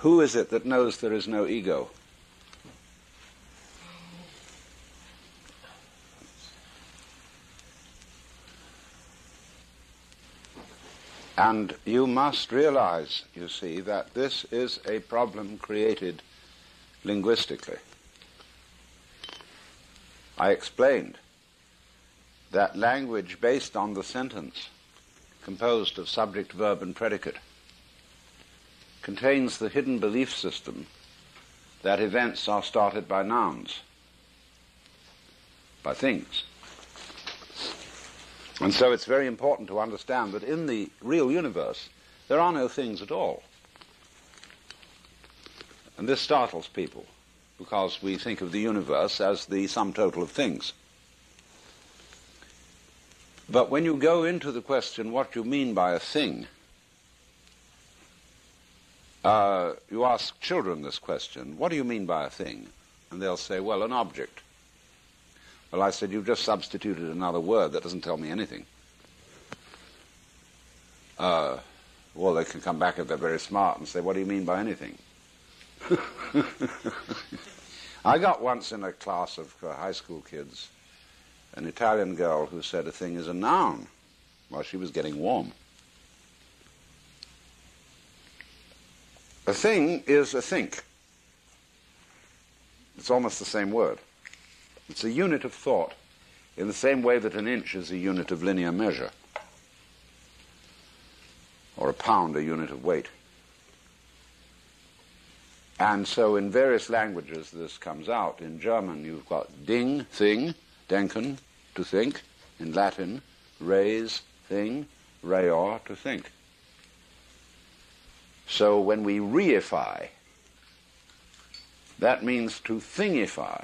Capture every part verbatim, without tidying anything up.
Who is it that knows there is no ego? And you must realize, you see, that this is a problem created linguistically. I explained that language based on the sentence, composed of subject, verb, and predicate, contains the hidden belief system that events are started by nouns, by things. And so it's very important to understand that in the real universe, there are no things at all. And this startles people, because we think of the universe as the sum total of things. But when you go into the question what you mean by a thing, uh, you ask children this question, what do you mean by a thing? And they'll say, well, an object. Well, I said, you've just substituted another word. That doesn't tell me anything. Uh, well, they can come back if they're very smart and say, what do you mean by anything? I got once in a class of uh, high school kids an Italian girl who said a thing is a noun. Well, she was getting warm. A thing is a think. It's almost the same word. It's a unit of thought, in the same way that an inch is a unit of linear measure, or a pound a unit of weight. And so in various languages this comes out. In German you've got ding, thing, denken, to think. In Latin, res, thing, reor, to think. So when we reify, that means to thingify.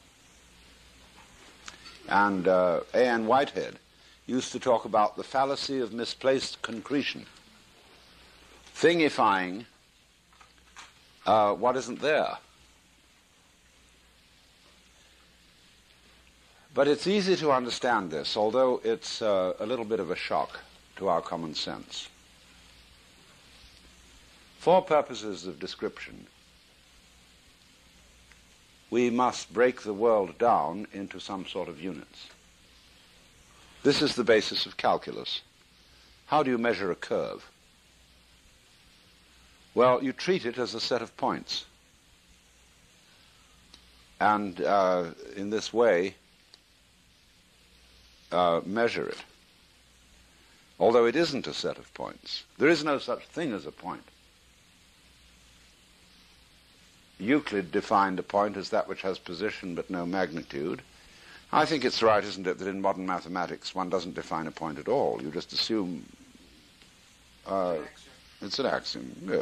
And uh, A N Whitehead used to talk about the fallacy of misplaced concretion. Thingifying uh, what isn't there. But it's easy to understand this, although it's uh, a little bit of a shock to our common sense. For purposes of description, we must break the world down into some sort of units. This is the basis of calculus. How do you measure a curve? Well, you treat it as a set of points. And uh, in this way, uh, measure it. Although it isn't a set of points. There is no such thing as a point. Euclid defined a point as that which has position but no magnitude. I think it's right, isn't it, that in modern mathematics one doesn't define a point at all. You just assume uh, it's an axiom. Yeah.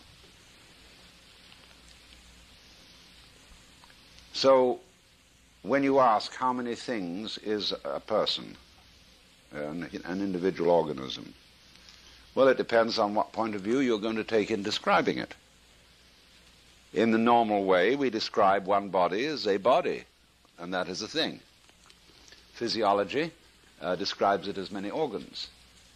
So when you ask how many things is a person, an, an individual organism, well, it depends on what point of view you're going to take in describing it. In the normal way, we describe one body as a body, and that is a thing. Physiology uh, describes it as many organs.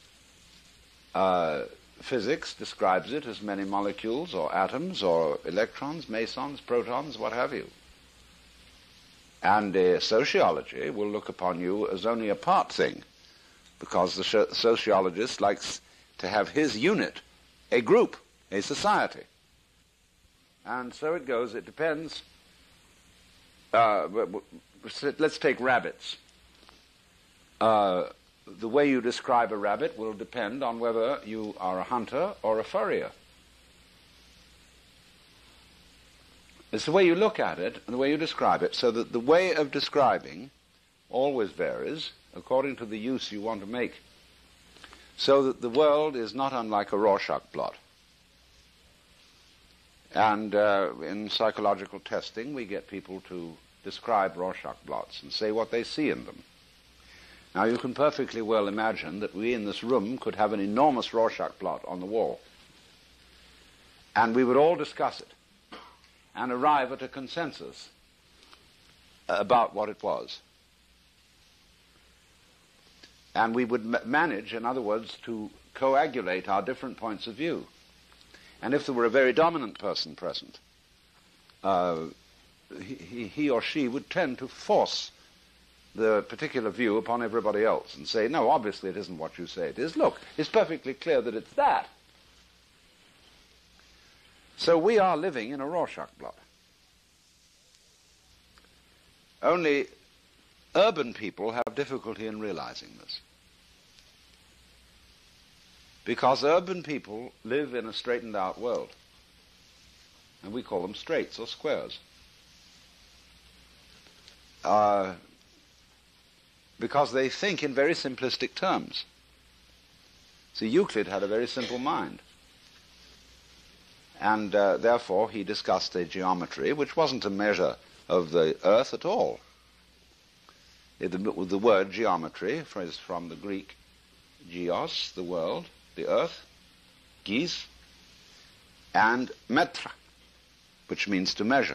Uh, physics describes it as many molecules or atoms or electrons, mesons, protons, what have you. And uh, sociology will look upon you as only a part thing, because the sh- sociologist likes to have his unit, a group, a society. And so it goes. It depends. Uh, let's take rabbits. Uh, the way you describe a rabbit will depend on whether you are a hunter or a furrier. It's the way you look at it and the way you describe it, so that the way of describing always varies according to the use you want to make. So that the world is not unlike a Rorschach blot. And uh, in psychological testing, we get people to describe Rorschach blots and say what they see in them. Now, you can perfectly well imagine that we in this room could have an enormous Rorschach blot on the wall. And we would all discuss it and arrive at a consensus about what it was. And we would ma- manage, in other words, to coagulate our different points of view. And if there were a very dominant person present, uh, he, he or she would tend to force the particular view upon everybody else and say, no, obviously it isn't what you say it is. Look, it's perfectly clear that it's that. So we are living in a Rorschach blot. Only urban people have difficulty in realizing this, because urban people live in a straightened out world, and we call them straights or squares. Uh, because they think in very simplistic terms. See, Euclid had a very simple mind, and uh, therefore he discussed a geometry which wasn't a measure of the earth at all. The, the word geometry is from the Greek geos, the world, the earth, gis, and metra, which means to measure.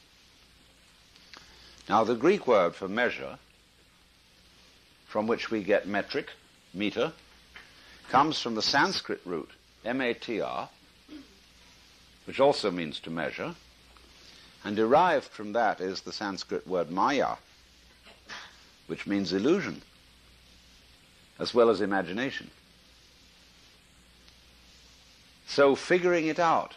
Now the Greek word for measure, from which we get metric, meter, comes from the Sanskrit root, M A T R, which also means to measure, and derived from that is the Sanskrit word maya, which means illusion, as well as imagination. So figuring it out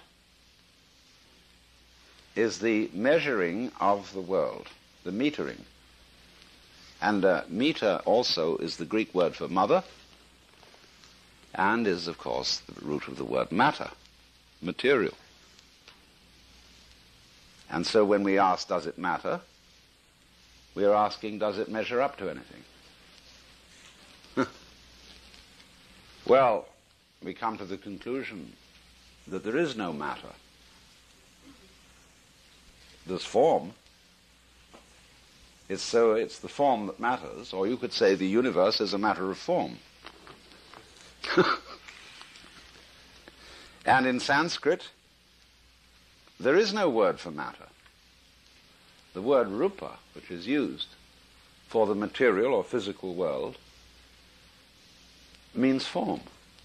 is the measuring of the world, the metering. And uh, meter also is the Greek word for mother, and is, of course, the root of the word matter, material. And so when we ask, does it matter, we are asking, does it measure up to anything? Well, we come to the conclusion that there is no matter. There's form. It's so it's the form that matters, or you could say the universe is a matter of form. And in Sanskrit, there is no word for matter. The word rupa, which is used for the material or physical world, means form.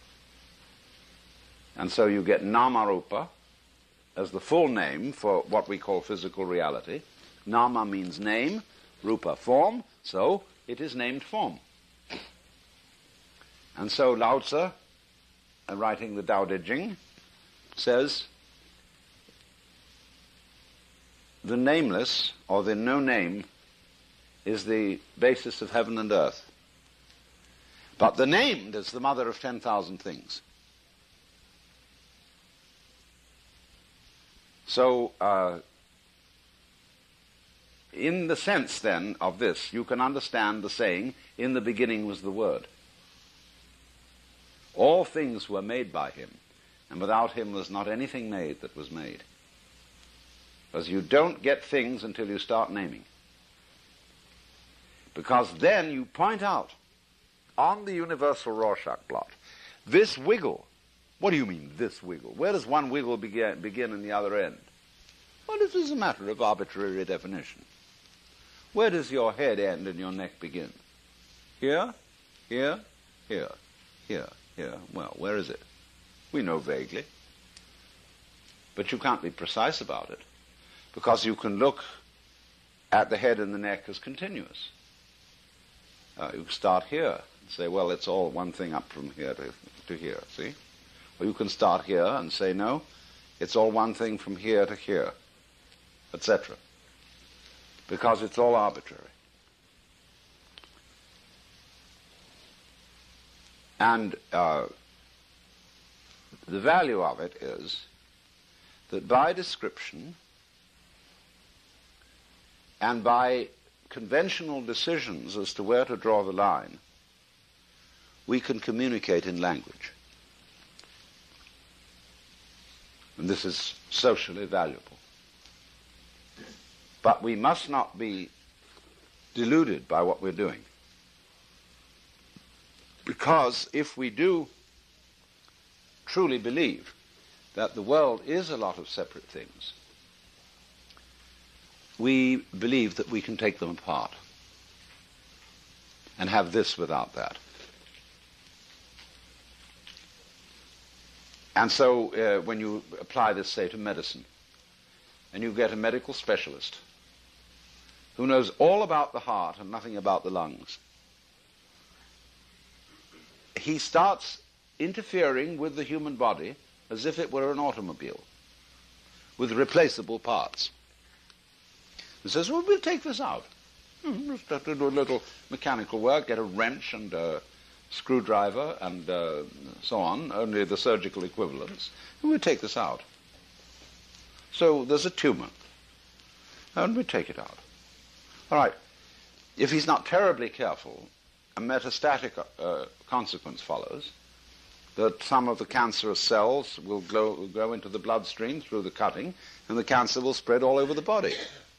And so you get nama-rupa as the full name for what we call physical reality. Nama means name, rupa form, so it is named form. And so Lao Tzu, writing the Tao Te Ching, says, the nameless, or the no name, is the basis of heaven and earth. But the named is the mother of ten thousand things. So, uh, in the sense, then, of this, you can understand the saying, in the beginning was the Word. All things were made by him, and without him was not anything made that was made. Because you don't get things until you start naming. Because then you point out on the universal Rorschach blot, this wiggle. What do you mean, this wiggle? Where does one wiggle begin, begin and the other end? Well, this is a matter of arbitrary definition. Where does your head end and your neck begin? Here, here, here, here, here. Well, where is it? We know vaguely. But you can't be precise about it, because you can look at the head and the neck as continuous. Uh, you start here and say, well, it's all one thing up from here to, to here, see? Or you can start here and say, no, it's all one thing from here to here, et cetera. Because it's all arbitrary. And uh, the value of it is that by description and by conventional decisions as to where to draw the line, we can communicate in language. And this is socially valuable. But we must not be deluded by what we're doing. Because if we do truly believe that the world is a lot of separate things, we believe that we can take them apart and have this without that. And so uh, when you apply this, say, to medicine, and you get a medical specialist who knows all about the heart and nothing about the lungs, he starts interfering with the human body as if it were an automobile with replaceable parts. He says, well, we'll take this out. Hmm, just have to do a little mechanical work, get a wrench and a screwdriver and uh, so on, only the surgical equivalents, and we'll take this out. So there's a tumor, and we take it out. All right, if he's not terribly careful, a metastatic uh, consequence follows, that some of the cancerous cells will glow, will go into the bloodstream through the cutting, and the cancer will spread all over the body.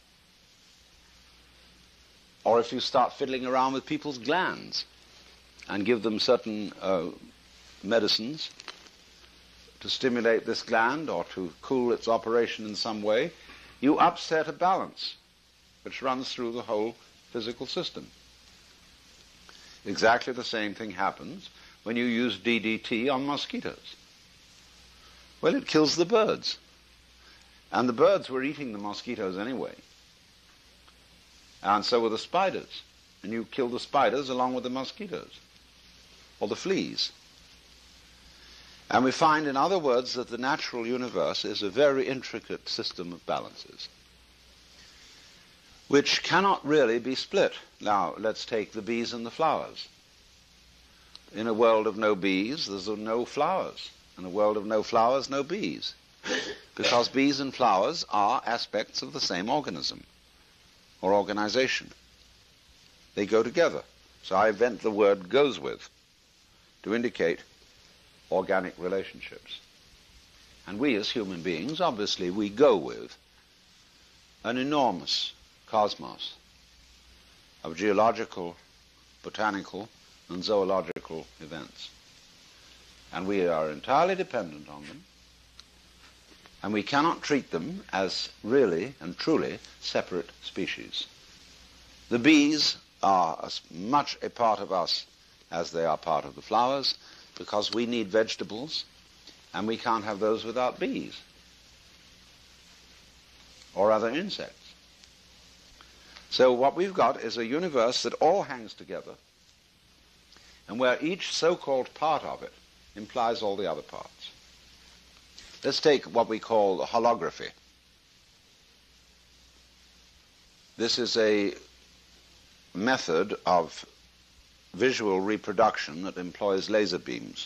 Or if you start fiddling around with people's glands and give them certain uh, medicines to stimulate this gland or to cool its operation in some way, you upset a balance which runs through the whole physical system. Exactly the same thing happens when you use D D T on mosquitoes. Well, it kills the birds. And the birds were eating the mosquitoes anyway. And so were the spiders. And you kill the spiders along with the mosquitoes, or the fleas. And we find, in other words, that the natural universe is a very intricate system of balances, which cannot really be split. Now, let's take the bees and the flowers. In a world of no bees, there's no flowers. In a world of no flowers, no bees. Because bees and flowers are aspects of the same organism or organization. They go together. So I invent the word goes with to indicate organic relationships. And we as human beings, obviously, we go with an enormous cosmos of geological, botanical, and zoological events. And we are entirely dependent on them, and we cannot treat them as really and truly separate species. The bees are as much a part of us as they are part of the flowers, because we need vegetables, and we can't have those without bees or other insects. So what we've got is a universe that all hangs together, and where each so-called part of it implies all the other parts. Let's take what we call holography. This is a method of visual reproduction that employs laser beams.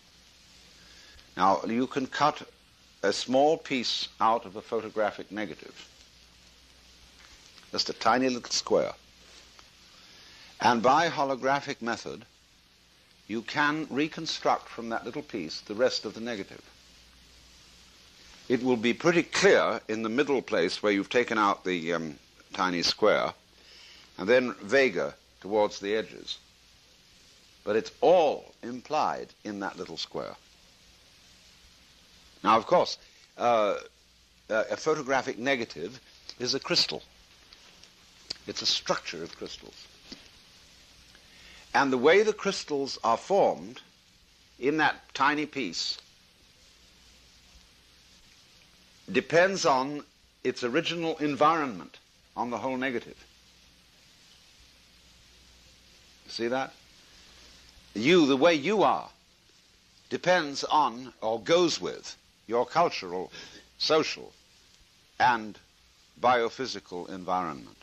Now, you can cut a small piece out of a photographic negative, just a tiny little square. And by holographic method, you can reconstruct from that little piece the rest of the negative. It will be pretty clear in the middle place where you've taken out the um, tiny square, and then vaguer towards the edges. But it's all implied in that little square. Now, of course, uh, a photographic negative is a crystal. It's a structure of crystals. And the way the crystals are formed in that tiny piece depends on its original environment on the whole negative. See that? You, the way you are, depends on or goes with your cultural, social, and biophysical environment.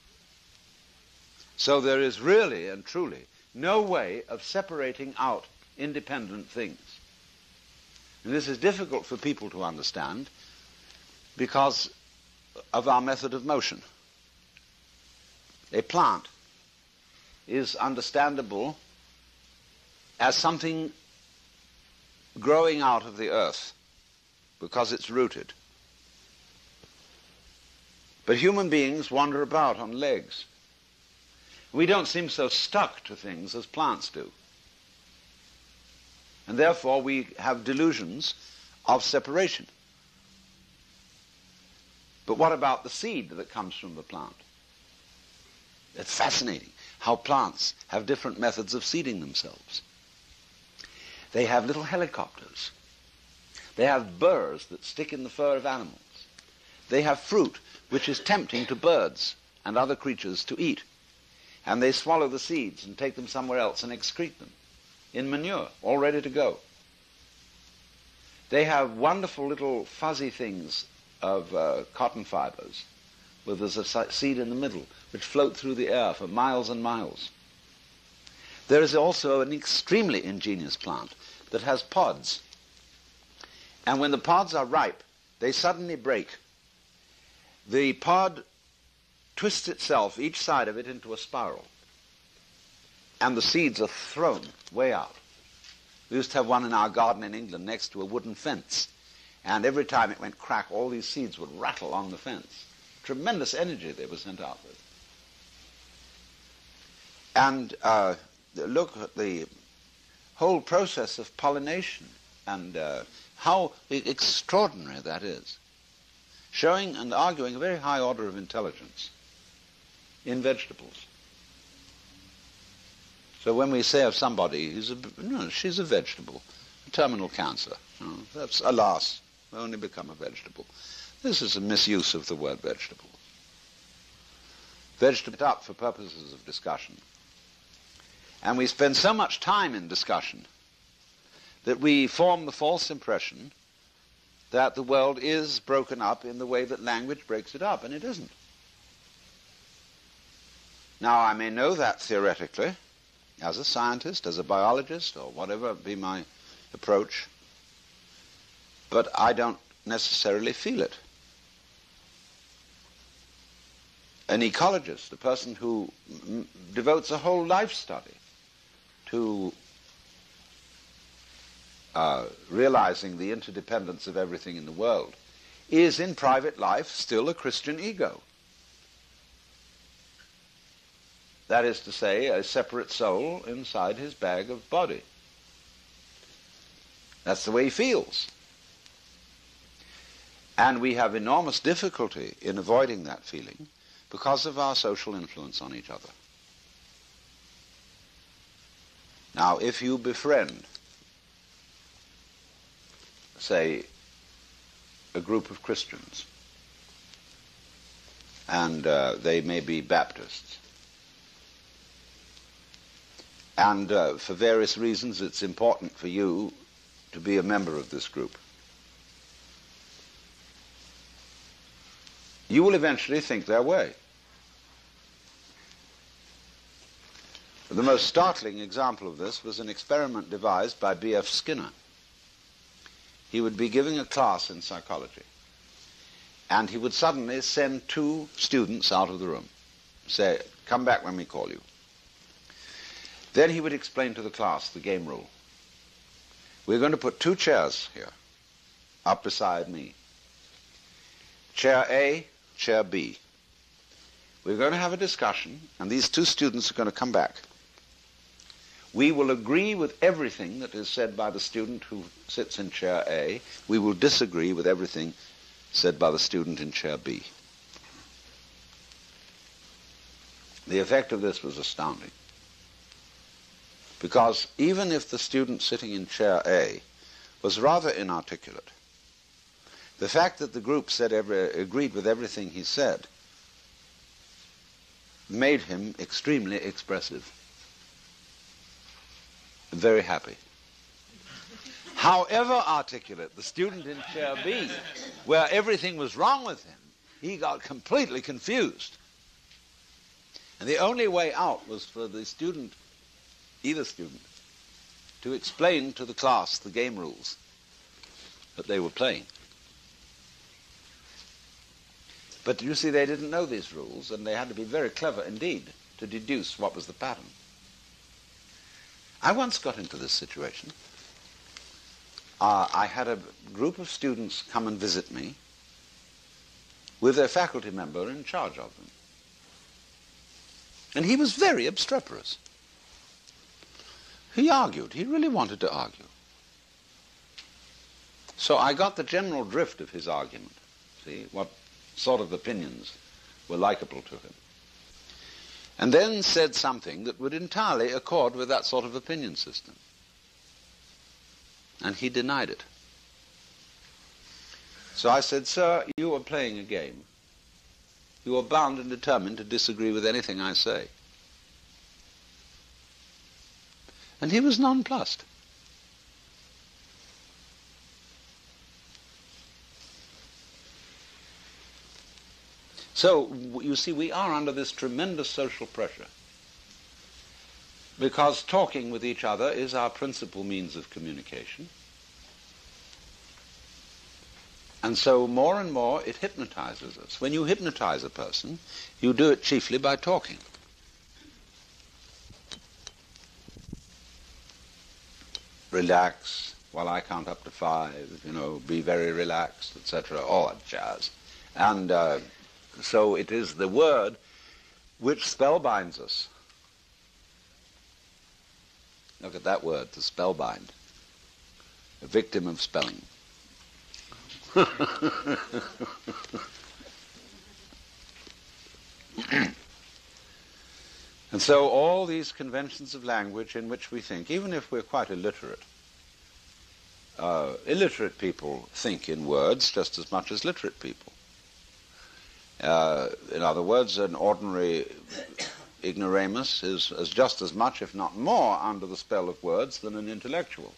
So there is really and truly no way of separating out independent things. And this is difficult for people to understand because of our method of motion. A plant is understandable as something growing out of the earth because it's rooted. But human beings wander about on legs. We don't seem so stuck to things as plants do. And therefore we have delusions of separation. But what about the seed that comes from the plant? It's fascinating how plants have different methods of seeding themselves. They have little helicopters They have burrs that stick in the fur of animals. They have fruit which is tempting to birds and other creatures to eat. And they swallow the seeds and take them somewhere else and excrete them in manure, all ready to go. They have wonderful little fuzzy things of uh, cotton fibers, where there's a seed in the middle, which float through the air for miles and miles. There is also an extremely ingenious plant that has pods. And when the pods are ripe, they suddenly break. The pod twists itself, each side of it, into a spiral. And the seeds are thrown way out. We used to have one in our garden in England next to a wooden fence. And every time it went crack, all these seeds would rattle along the fence. Tremendous energy they were sent out with. And uh, look at the whole process of pollination and uh, how extraordinary that is, showing and arguing a very high order of intelligence in vegetables. So when we say of somebody, he's a, no, she's a vegetable, a terminal cancer, no, that's, alas, only become a vegetable. This is a misuse of the word vegetable. Vegetable up for purposes of discussion. And we spend so much time in discussion that we form the false impression that the world is broken up in the way that language breaks it up, and it isn't. Now, I may know that theoretically, as a scientist, as a biologist, or whatever be my approach, but I don't necessarily feel it. An ecologist, a person who m devotes a whole life study to uh, realizing the interdependence of everything in the world, is in private life still a Christian ego. That is to say, a separate soul inside his bag of body. That's the way he feels. And we have enormous difficulty in avoiding that feeling because of our social influence on each other. Now, if you befriend, say, a group of Christians, and uh, they may be Baptists, and uh, for various reasons it's important for you to be a member of this group, you will eventually think their way. The most startling example of this was an experiment devised by B F Skinner. He would be giving a class in psychology, and he would suddenly send two students out of the room, say, "Come back when we call you." Then he would explain to the class the game rule. We're going to put two chairs here, up beside me. Chair A, chair B. We're going to have a discussion, and these two students are going to come back. We will agree with everything that is said by the student who sits in chair A. We will disagree with everything said by the student in chair B. The effect of this was astounding. Because even if the student sitting in chair A was rather inarticulate, the fact that the group said every, agreed with everything he said made him extremely expressive, very happy. However articulate the student in chair B, where everything was wrong with him, he got completely confused. And the only way out was for the student, either student, to explain to the class the game rules that they were playing. But you see, they didn't know these rules, and they had to be very clever indeed to deduce what was the pattern. I once got into this situation. Uh, I had a group of students come and visit me with their faculty member in charge of them. And he was very obstreperous. He argued. He really wanted to argue. So I got the general drift of his argument, see, what sort of opinions were likable to him, and then said something that would entirely accord with that sort of opinion system. And he denied it. So I said, "Sir, you are playing a game. You are bound and determined to disagree with anything I say." And he was nonplussed. So, you see, we are under this tremendous social pressure because talking with each other is our principal means of communication. And so more and more it hypnotizes us. When you hypnotize a person, you do it chiefly by talking. Relax while I count up to five, you know, be very relaxed, et cetera, all that jazz. And uh, so it is the word which spellbinds us. Look at that word, to spellbind. A victim of spelling. And so all these conventions of language in which we think, even if we're quite illiterate, uh, illiterate people think in words just as much as literate people. Uh, in other words, an ordinary ignoramus is, is just as much, if not more, under the spell of words than an intellectual.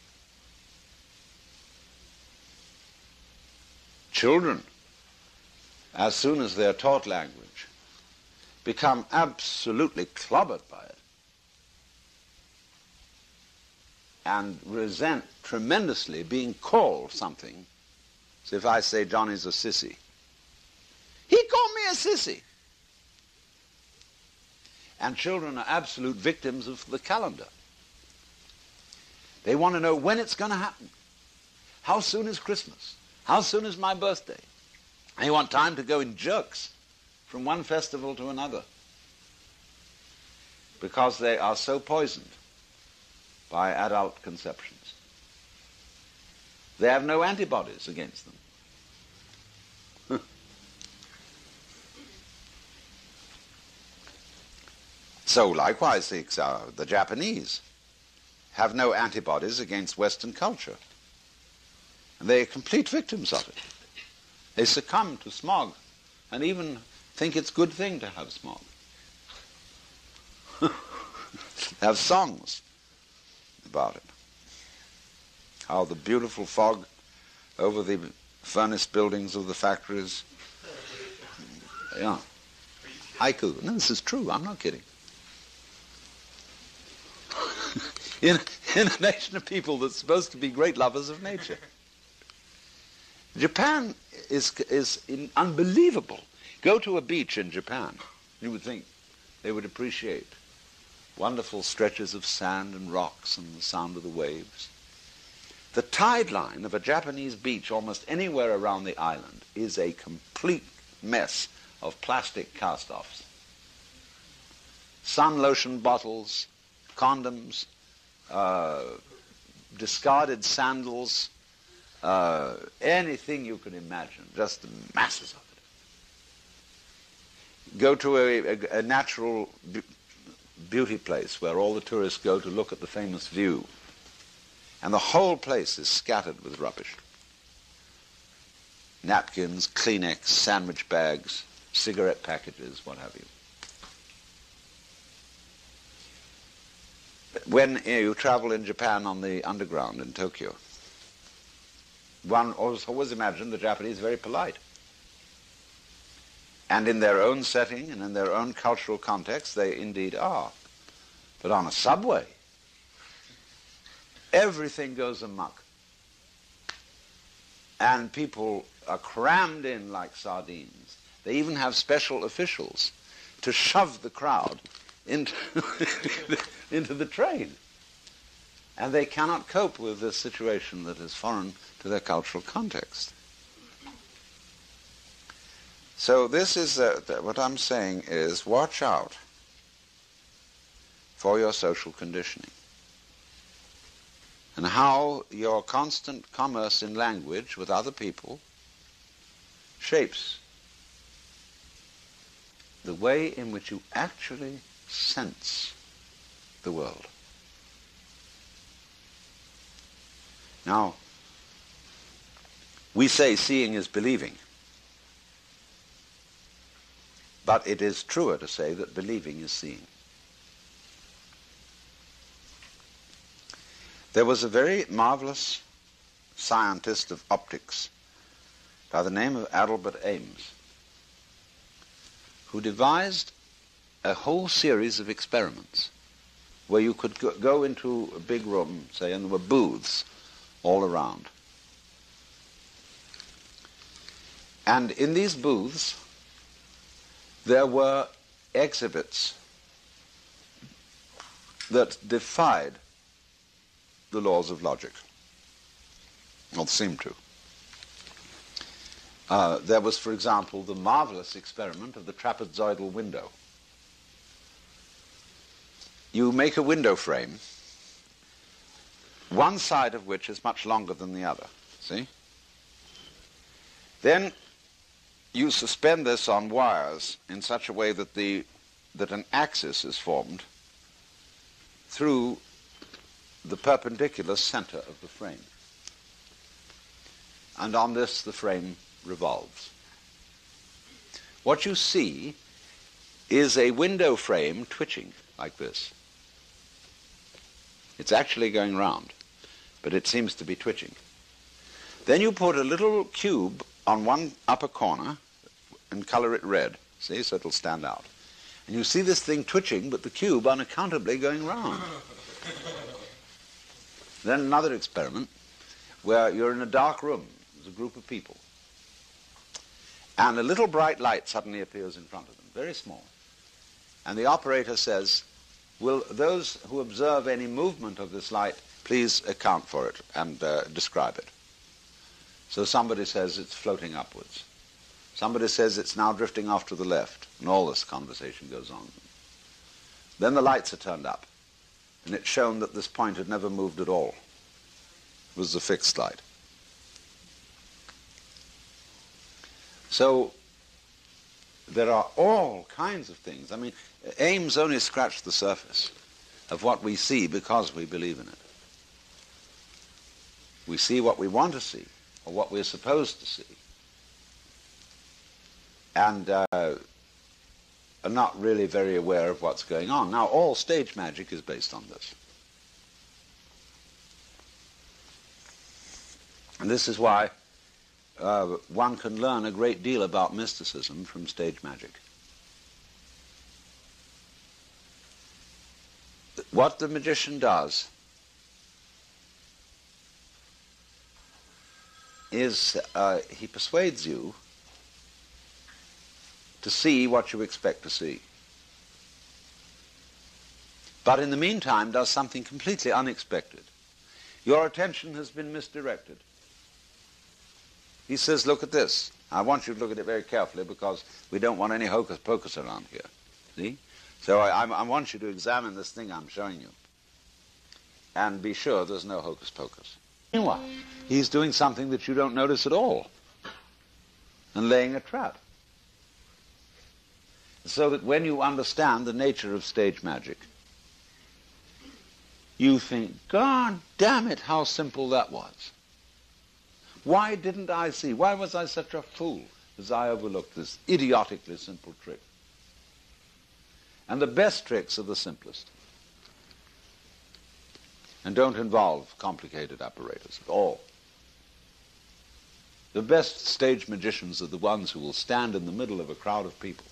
Children, as soon as they're taught language, become absolutely clobbered by it and resent tremendously being called something. So if I say Johnny's a sissy, he called me a sissy. And children are absolute victims of the calendar. They want to know when it's going to happen. How soon is Christmas? How soon is my birthday? They want time to go in jerks from one festival to another because they are so poisoned by adult conceptions. They have no antibodies against them. So likewise the, uh, the Japanese have no antibodies against Western culture. And they are complete victims of it. They succumb to smog and even think it's a good thing to have smog. Have songs about it. How the beautiful fog over the furnace buildings of the factories. Yeah. Haiku. No, this is true. I'm not kidding. in, in a nation of people that's supposed to be great lovers of nature. Japan is, is in unbelievable. Go to a beach in Japan. You would think they would appreciate wonderful stretches of sand and rocks and the sound of the waves. The tide line of a Japanese beach almost anywhere around the island is a complete mess of plastic cast-offs. Sun lotion bottles, condoms, uh, discarded sandals, uh, anything you can imagine, just the masses of it. Go to a, a, a natural be- beauty place where all the tourists go to look at the famous view, and the whole place is scattered with rubbish. Napkins, Kleenex, sandwich bags, cigarette packages, what have you. When you, know, you travel in Japan on the underground in Tokyo, one always, always imagined the Japanese very polite. And in their own setting and in their own cultural context, they indeed are. But on a subway, everything goes amok. And people are crammed in like sardines. They even have special officials to shove the crowd into, into the train. And they cannot cope with this situation that is foreign to their cultural context. So this is, uh, what I'm saying is, watch out for your social conditioning and how your constant commerce in language with other people shapes the way in which you actually sense the world. Now, We say seeing is believing. But it is truer to say that believing is seeing. There was a very marvelous scientist of optics by the name of Albert Ames, who devised a whole series of experiments where you could go into a big room, say, and there were booths all around. And in these booths, there were exhibits that defied the laws of logic, or seemed to. Uh, there was, for example, the marvelous experiment of the trapezoidal window. You make a window frame, one side of which is much longer than the other, see? Then you suspend this on wires in such a way that the that an axis is formed through the perpendicular center of the frame. And on this the frame revolves. What you see is a window frame twitching like this. It's actually going round, but it seems to be twitching. Then you put a little cube on one upper corner and color it red, see, so it'll stand out. And you see this thing twitching, but the cube unaccountably going round. Then another experiment where you're in a dark room, there's a group of people, and a little bright light suddenly appears in front of them, very small. And the operator says, will those who observe any movement of this light please account for it and uh, describe it? So somebody says it's floating upwards. Somebody says it's now drifting off to the left, and all this conversation goes on. Then the lights are turned up, and it's shown that this point had never moved at all. It was the fixed light. So there are all kinds of things. I mean, Ames only scratched the surface of what we see because we believe in it. We see what we want to see, or what we're supposed to see, and uh, are not really very aware of what's going on. Now, all stage magic is based on this. And this is why uh, one can learn a great deal about mysticism from stage magic. What the magician does is uh, he persuades you to see what you expect to see. But in the meantime does something completely unexpected. Your attention has been misdirected. He says, look at this. I want you to look at it very carefully because we don't want any hocus pocus around here. See? So I, I want you to examine this thing I'm showing you and be sure there's no hocus pocus. Meanwhile, he's doing something that you don't notice at all and laying a trap. So that when you understand the nature of stage magic, you think, God damn it, how simple that was. Why didn't I see? Why was I such a fool as I overlooked this idiotically simple trick? And the best tricks are the simplest and don't involve complicated apparatus at all. The best stage magicians are the ones who will stand in the middle of a crowd of people,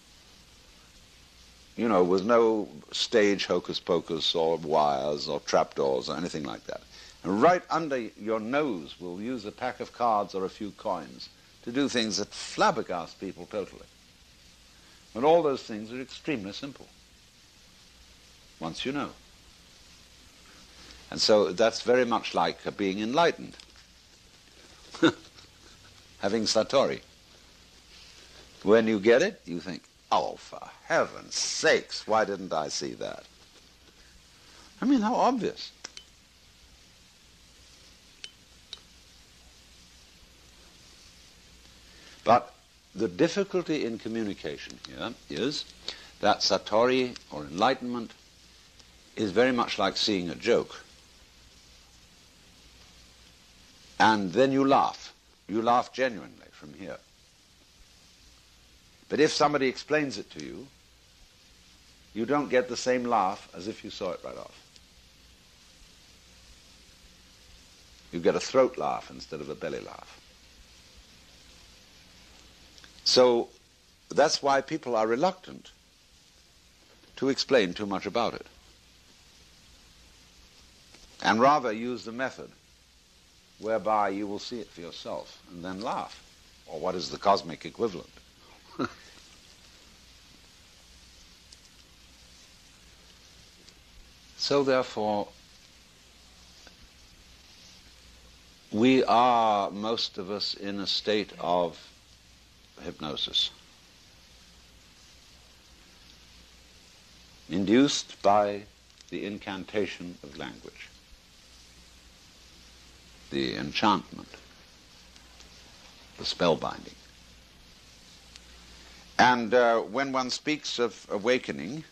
you know, with no stage hocus pocus or wires or trapdoors or anything like that. And right under your nose will use a pack of cards or a few coins to do things that flabbergast people totally. But all those things are extremely simple, once you know. And so that's very much like being enlightened, having Satori. When you get it, you think, oh, for heaven's sakes, why didn't I see that? I mean, how obvious. But the difficulty in communication here is that Satori, or enlightenment, is very much like seeing a joke. And then you laugh. You laugh genuinely from here. But if somebody explains it to you, you don't get the same laugh as if you saw it right off. You get a throat laugh instead of a belly laugh. So that's why people are reluctant to explain too much about it, and rather use the method whereby you will see it for yourself and then laugh, or what is the cosmic equivalent. So therefore, we are, most of us, in a state of hypnosis, induced by the incantation of language, the enchantment, the spellbinding. And uh, when one speaks of awakening,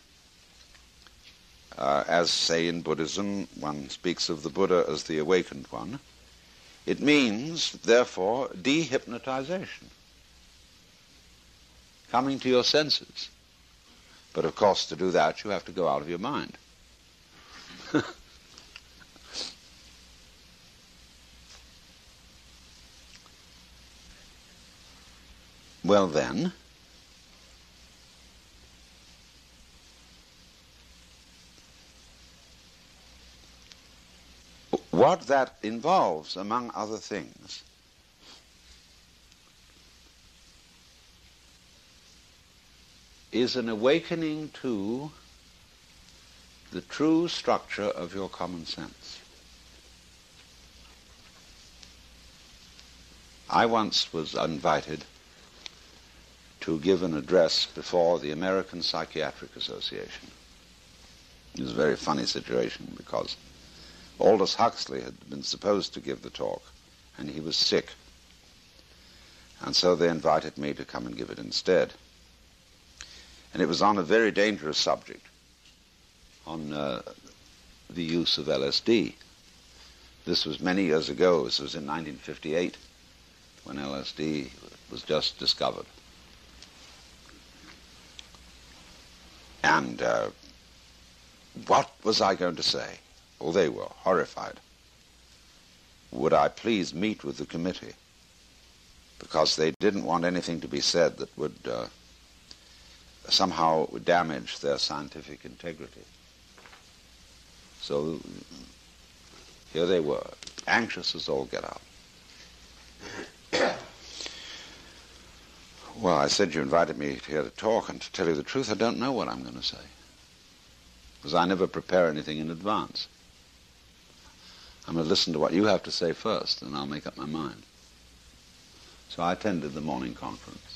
uh, as, say, in Buddhism, one speaks of the Buddha as the awakened one, it means, therefore, dehypnotization, coming to your senses. But of course, to do that, you have to go out of your mind. Well then, what that involves, among other things, is an awakening to the true structure of your common sense. I once was invited to give an address before the American Psychiatric Association. It was a very funny situation because Aldous Huxley had been supposed to give the talk, and he was sick. And so they invited me to come and give it instead. And it was on a very dangerous subject, on uh, the use of L S D. This was many years ago. This was in nineteen fifty-eight, when L S D was just discovered. And uh, what was I going to say? Well, they were horrified. Would I please meet with the committee? Because they didn't want anything to be said that would uh, somehow damage their scientific integrity. So here they were, anxious as all get out. Well, I said, you invited me here to talk, and to tell you the truth, I don't know what I'm going to say, because I never prepare anything in advance. I'm going to listen to what you have to say first, and I'll make up my mind. So I attended the morning conference.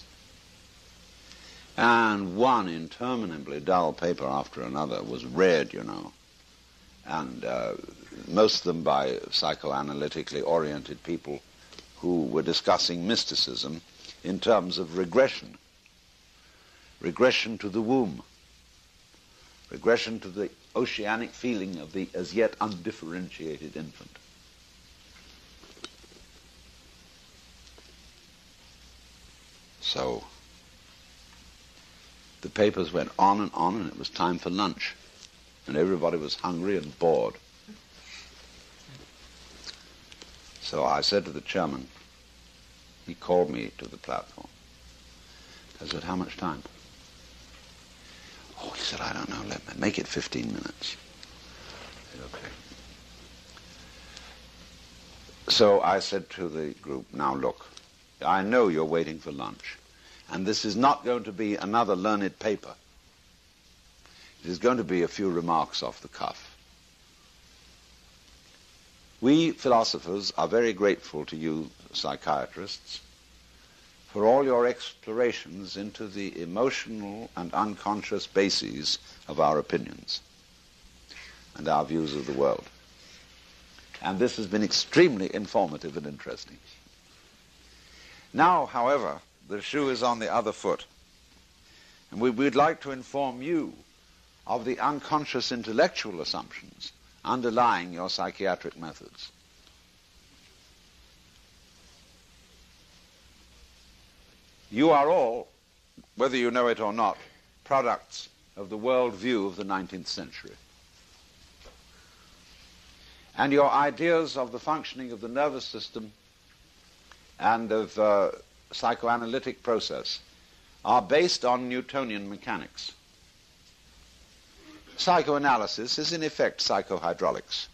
And one interminably dull paper after another was read, you know, and uh, most of them by psychoanalytically oriented people who were discussing mysticism in terms of regression, regression to the womb, regression to the oceanic feeling of the as yet undifferentiated infant. So the papers went on and on, and it was time for lunch, and everybody was hungry and bored. So I said to the chairman, he called me to the platform. I said, how much time? Oh, he said, I don't know, let me make it fifteen minutes. I said, okay. So I said to the group, now look, I know you're waiting for lunch, and this is not going to be another learned paper. It is going to be a few remarks off the cuff. We philosophers are very grateful to you psychiatrists for all your explorations into the emotional and unconscious bases of our opinions and our views of the world. And this has been extremely informative and interesting. Now, however, the shoe is on the other foot, and we would like to inform you of the unconscious intellectual assumptions underlying your psychiatric methods. You are all, whether you know it or not, products of the world view of the nineteenth century. And your ideas of the functioning of the nervous system and of uh, psychoanalytic process are based on Newtonian mechanics. Psychoanalysis is in effect psychohydraulics,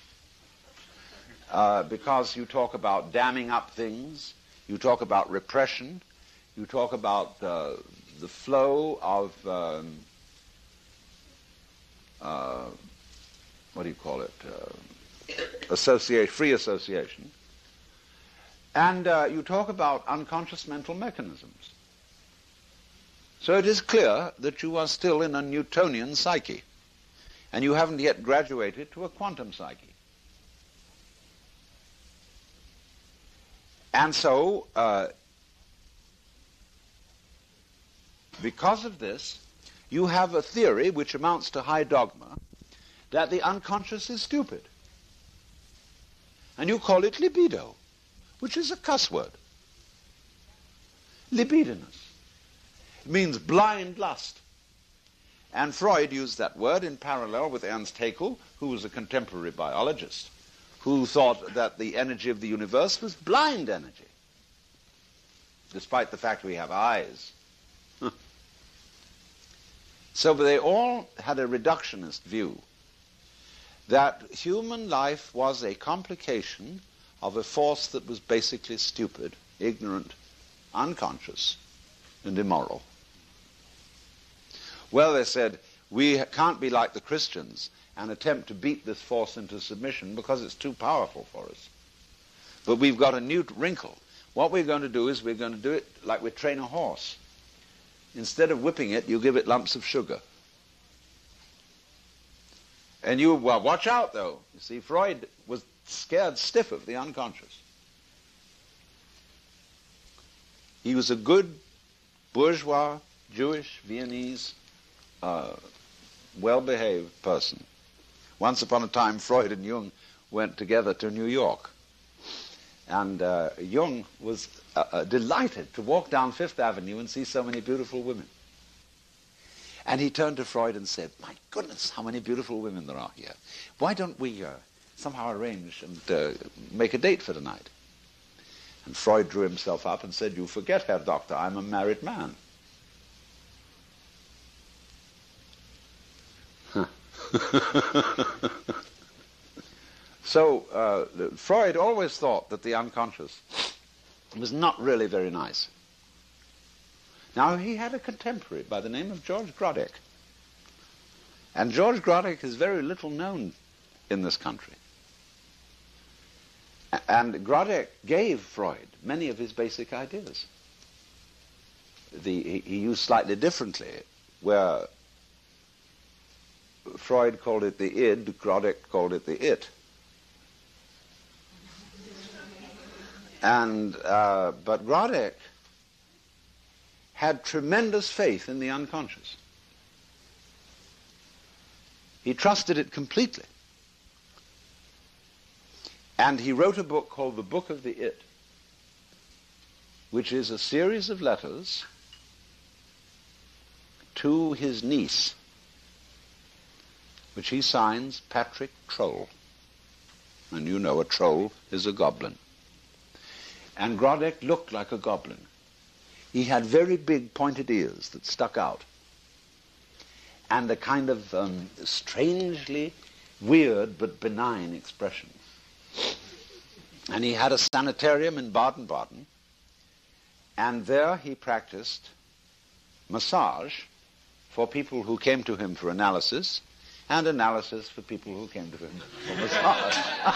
uh, because you talk about damming up things, you talk about repression, you talk about uh, the flow of um, uh, what do you call it? Uh, associate, free association, and uh, you talk about unconscious mental mechanisms. So it is clear that you are still in a Newtonian psyche, and you haven't yet graduated to a quantum psyche. And so, uh, because of this, you have a theory which amounts to high dogma that the unconscious is stupid. And you call it libido, which is a cuss word. Libidinous. It means blind lust. And Freud used that word in parallel with Ernst Haeckel, who was a contemporary biologist, who thought that the energy of the universe was blind energy, despite the fact we have eyes. So they all had a reductionist view that human life was a complication of a force that was basically stupid, ignorant, unconscious, and immoral. Well, they said, we can't be like the Christians and attempt to beat this force into submission because it's too powerful for us. But we've got a new wrinkle. What we're going to do is we're going to do it like we train a horse. Instead of whipping it, you give it lumps of sugar. And you, well, watch out, though. You see, Freud was scared stiff of the unconscious. He was a good bourgeois, Jewish, Viennese, uh, well-behaved person. Once upon a time, Freud and Jung went together to New York. And uh, Jung was uh, uh, delighted to walk down Fifth Avenue and see so many beautiful women. And he turned to Freud and said, my goodness, how many beautiful women there are here. Why don't we uh, somehow arrange and uh, make a date for tonight? And Freud drew himself up and said, you forget, Herr Doctor, I'm a married man. Huh. So uh, Freud always thought that the unconscious was not really very nice. Now, he had a contemporary by the name of George Grodek. And George Grodek is very little known in this country. And Grodek gave Freud many of his basic ideas. The, he, he used slightly differently, where Freud called it the id, Grodek called it the it. And, uh, but Grodek had tremendous faith in the unconscious. He trusted it completely. And he wrote a book called The Book of the It, which is a series of letters to his niece, which he signs Patrick Troll. And you know a troll is a goblin. And Grodek looked like a goblin. He had very big pointed ears that stuck out, and a kind of um, strangely weird but benign expression. And he had a sanitarium in Baden-Baden, and there he practiced massage for people who came to him for analysis, and analysis for people who came to him for massage.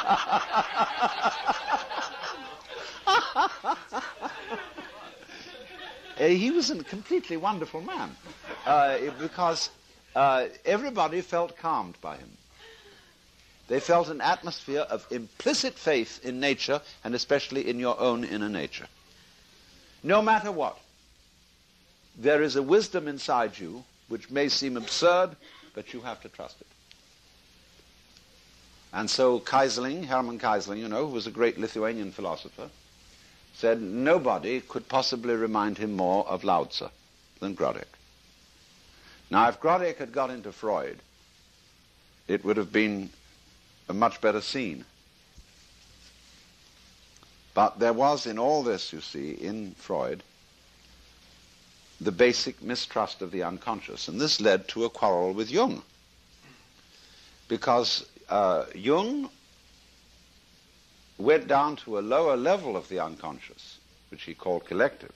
He was a completely wonderful man, uh, because uh, everybody felt calmed by him. They felt an atmosphere of implicit faith in nature, and especially in your own inner nature. No matter what, there is a wisdom inside you which may seem absurd, but you have to trust it. And so Kaisling, Hermann Kaisling, you know, who was a great Lithuanian philosopher, said nobody could possibly remind him more of Lao Tzu than Grodek. Now, if Grodek had got into Freud, it would have been a much better scene. But there was in all this, you see, in Freud, the basic mistrust of the unconscious. And this led to a quarrel with Jung. Because uh, Jung went down to a lower level of the unconscious, which he called collective,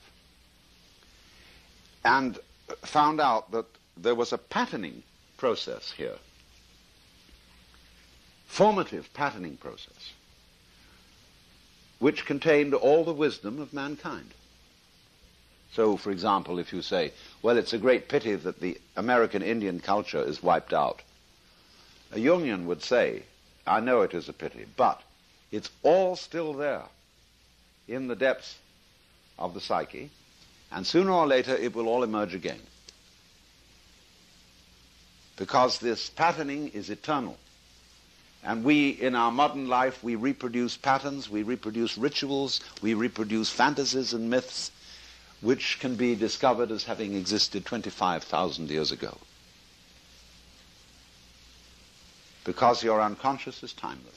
and found out that there was a patterning process here, formative patterning process, which contained all the wisdom of mankind. So, for example, if you say, well, it's a great pity that the American Indian culture is wiped out, a Jungian would say, I know it is a pity, but it's all still there in the depths of the psyche, and sooner or later it will all emerge again. Because this patterning is eternal. And we, in our modern life, we reproduce patterns, we reproduce rituals, we reproduce fantasies and myths, which can be discovered as having existed twenty-five thousand years ago. Because your unconscious is timeless.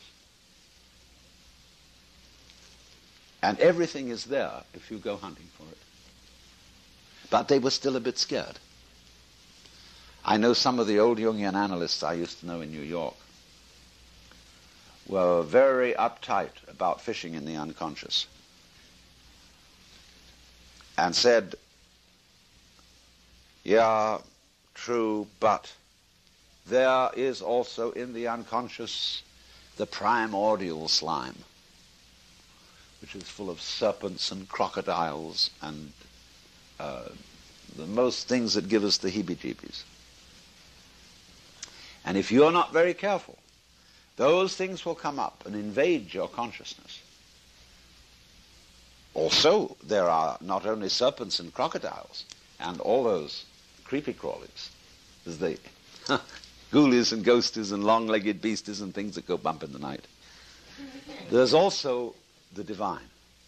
And everything is there if you go hunting for it. But they were still a bit scared. I know some of the old Jungian analysts I used to know in New York were very uptight about fishing in the unconscious, and said, yeah, true, but there is also in the unconscious the primordial slime, which is full of serpents and crocodiles and uh, the most things that give us the heebie-jeebies. And if you're not very careful, those things will come up and invade your consciousness. Also, there are not only serpents and crocodiles and all those creepy crawlies, as the ghoulies and ghosties and long-legged beasties and things that go bump in the night. There's also the divine.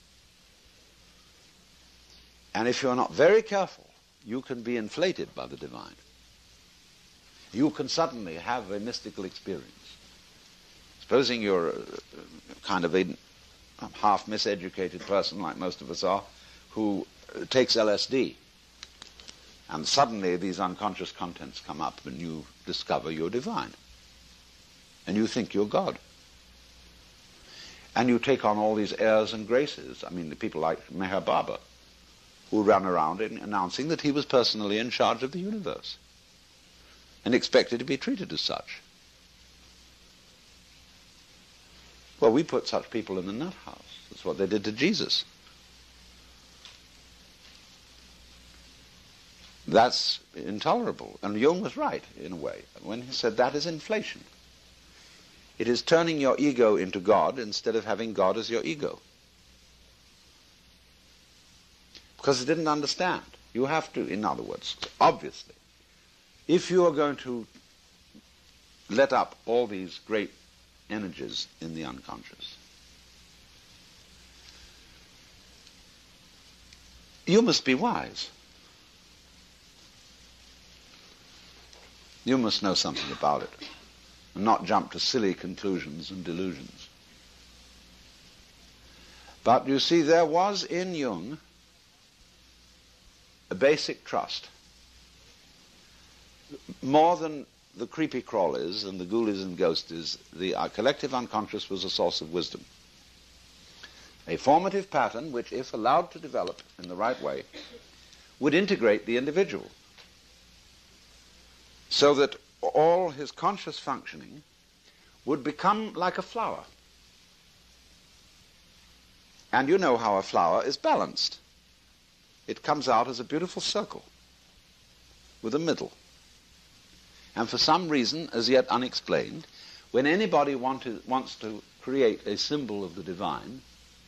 And if you're not very careful, you can be inflated by the divine. You can suddenly have a mystical experience. Supposing you're a, kind of a half miseducated person, like most of us are, who takes L S D, and suddenly these unconscious contents come up and you discover you're divine. And you think you're God. And you take on all these airs and graces. I mean, the people like Meher Baba, who ran around in announcing that he was personally in charge of the universe and expected to be treated as such. Well, we put such people in the nut house. That's what they did to Jesus. That's intolerable. And Jung was right, in a way, when he said that is inflation. It is turning your ego into God instead of having God as your ego. Because it didn't understand. You have to, in other words, obviously, if you are going to let up all these great energies in the unconscious, you must be wise. You must know something about it and not jump to silly conclusions and delusions. But you see, there was in Jung a basic trust. More than the creepy crawlies and the ghoulies and ghosties, the uh, collective unconscious was a source of wisdom. A formative pattern which, if allowed to develop in the right way, would integrate the individual so that all his conscious functioning would become like a flower. And you know how a flower is balanced. It comes out as a beautiful circle with a middle. And for some reason, as yet unexplained, when anybody want to, wants to create a symbol of the divine,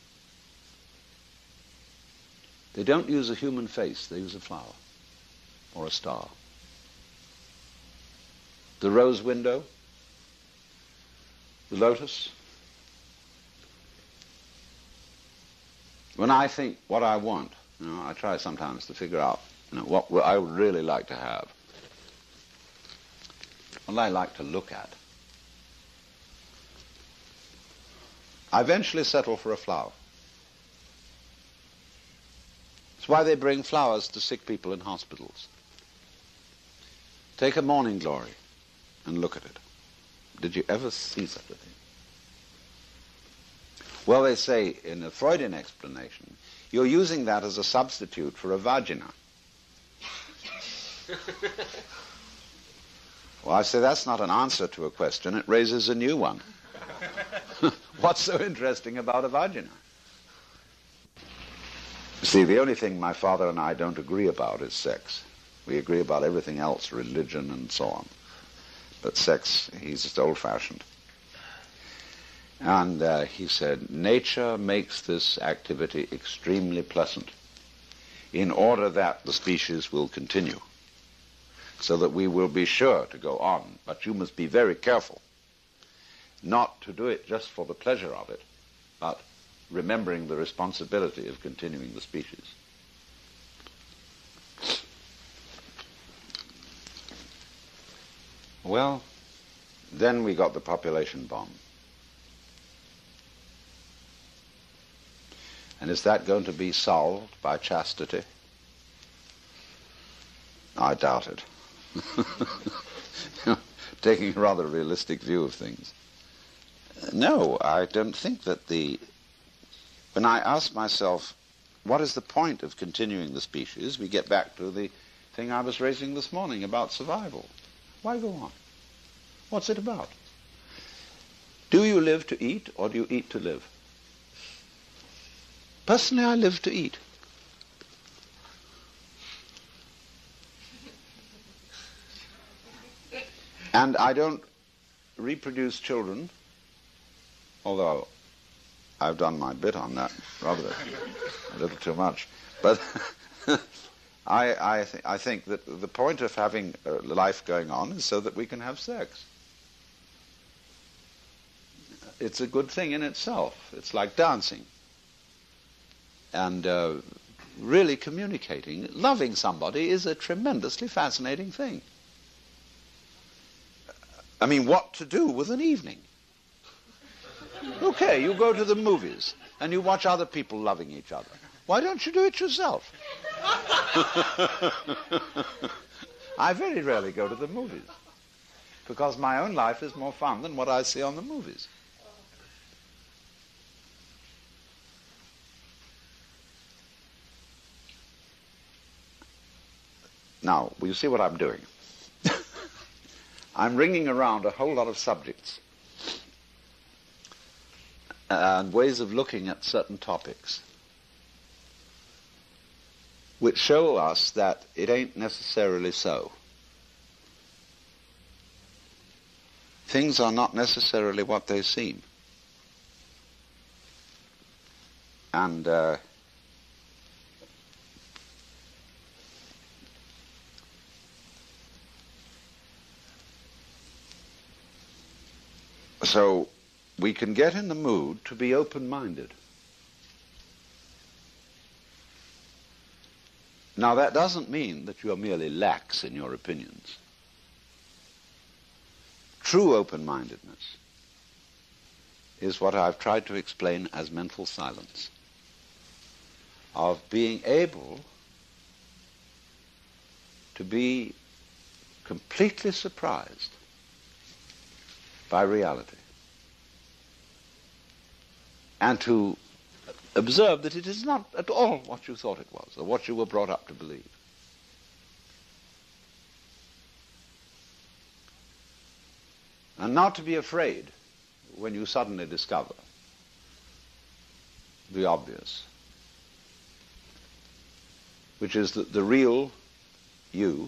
they don't use a human face, they use a flower or a star. The rose window, the lotus, When I think what I want, you know, I try sometimes to figure out, you know, what I would really like to have, what I like to look at. I eventually settle for a flower. It's why they bring flowers to sick people in hospitals. Take a morning glory and look at it. Did you ever see such a thing? Well, they say in the Freudian explanation, you're using that as a substitute for a vagina. Well, I say that's not an answer to a question, it raises a new one. What's so interesting about a vagina? See, the only thing my father and I don't agree about is sex. We agree about everything else, religion and so on. But sex, he's just old-fashioned. And uh, he said, nature makes this activity extremely pleasant in order that the species will continue, so that we will be sure to go on. But you must be very careful not to do it just for the pleasure of it, but remembering the responsibility of continuing the species. Well, then we got the population bomb. And is that going to be solved by chastity? I doubt it. Taking a rather realistic view of things. No, I don't think that the... When I ask myself, what is the point of continuing the species, we get back to the thing I was raising this morning about survival. Why go on? What's it about? Do you live to eat, or do you eat to live? Personally, I live to eat. And I don't reproduce children, although I've done my bit on that, rather a little too much. But I, I, th- I think that the point of having uh, life going on is so that we can have sex. It's a good thing in itself. It's like dancing. And uh, really communicating, loving somebody is a tremendously fascinating thing. I mean, what to do with an evening? Okay, you go to the movies and you watch other people loving each other. Why don't you do it yourself? I very rarely go to the movies because my own life is more fun than what I see on the movies. Now, will you see what I'm doing? I'm ringing around a whole lot of subjects and ways of looking at certain topics which show us that it ain't necessarily so. Things are not necessarily what they seem. And uh, so we can get in the mood to be open-minded. Now, that doesn't mean that you are merely lax in your opinions. True open-mindedness is what I've tried to explain as mental silence, of being able to be completely surprised by reality and to observe that it is not at all what you thought it was or what you were brought up to believe. And not to be afraid when you suddenly discover the obvious, which is that the real you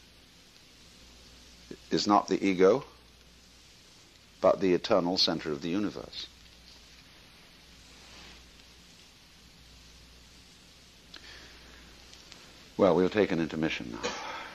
is not the ego, but the eternal center of the universe. Well, we'll take an intermission now.